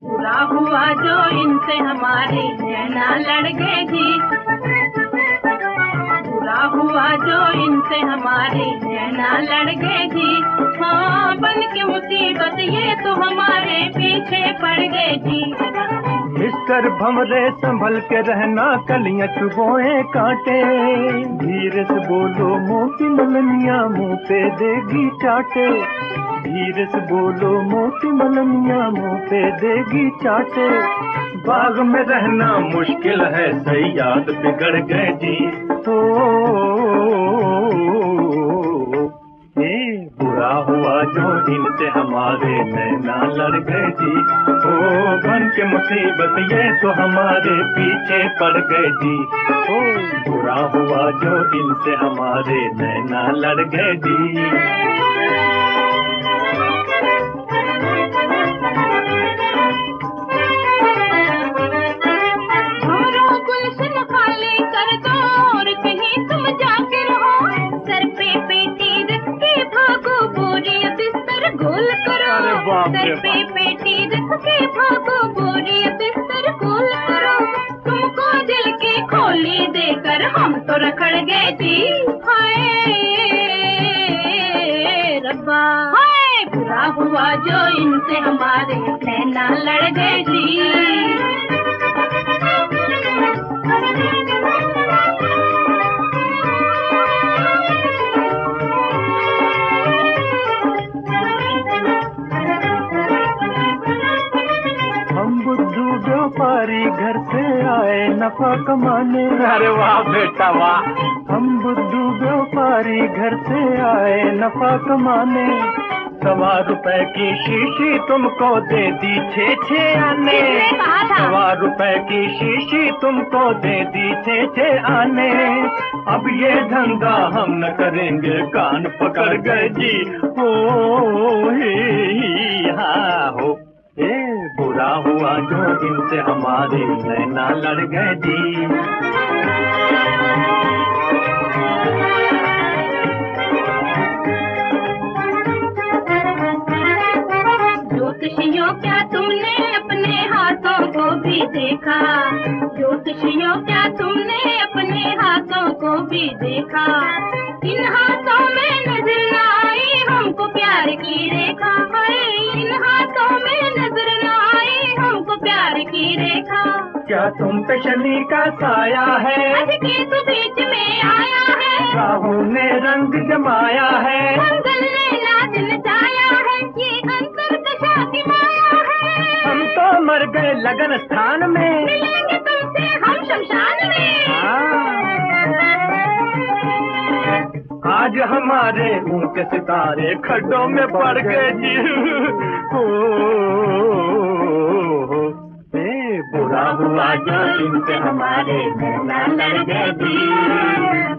बुरा हुआ जो इनसे हमारे नैना लड़ गए जी। बुरा हुआ जो इनसे हमारे नैना लड़ गए जी। हाँ, बन के मुसीबत ये तो हमारे पीछे पड़ गए जी। मिस्टर भंवरे संभल के रहना, कलियां चुभोए कांटे। धीरे से बोलो मोटी मलनिया मुंह पे देगी चाटे। धीरे से बोलो मोटी मलनिया मुंह पे देगी चाटे। बाग में रहना मुश्किल है, सही याद बिगड़ गए जी। बुरा हुआ जो इनसे हमारे नैना लड़ गए जी। ओ बन के मुसीबत ये तो हमारे पीछे पड़ गए जी। ओ बुरा हुआ जो इनसे हमारे नैना लड़ गए जी। सर पे पेटी रख के भागो, बोरी बिस्तर गोल करो। तुमको दिल की खोली देकर हम तो रखड़ गए जी। हाय रब्बा, हाय बुरा हुआ जो इनसे हमारे नैना लड़ गए जी। व्यापारी घर से आए नफा कमाने। अरे वाह बेटा वाह। हम बुद्धू व्यापारी घर से आए नफा कमाने। 1.25 रुपए की शीशी तुमको दे दी 6 आने। 1.25 रुपए की शीशी तुमको दे दी 6 आने। अब ये धंधा हम न करेंगे, कान पकड़ गए जी। हो ही हाँ हो। बुरा हुआ जो इनसे हमारे नैना लड़ गए जी। ज्योतिषियों क्या तुमने अपने हाथों को भी देखा? ज्योतिषियों क्या तुमने अपने हाथों को भी देखा? इन हाथों में नजर न आई हमको प्यार की रेखा। इन हाथों में नजर न आई हमको प्यार की रेखा। क्या तुम पे शनि का साया है? अजके तो बीच में आया है। राहु ने रंग जमाया है। मंगल ने नाच नचाया है। ये अंतर दशा की माया है। हम तो मर गए लगन स्थान में, मिलेंगे तुमसे हम शमशान में। आज हमारे ऊंचे सितारे खड्डों में पड़ गए जी। बुरा हुआ जो इनसे हमारे नैना लड़ गए जी।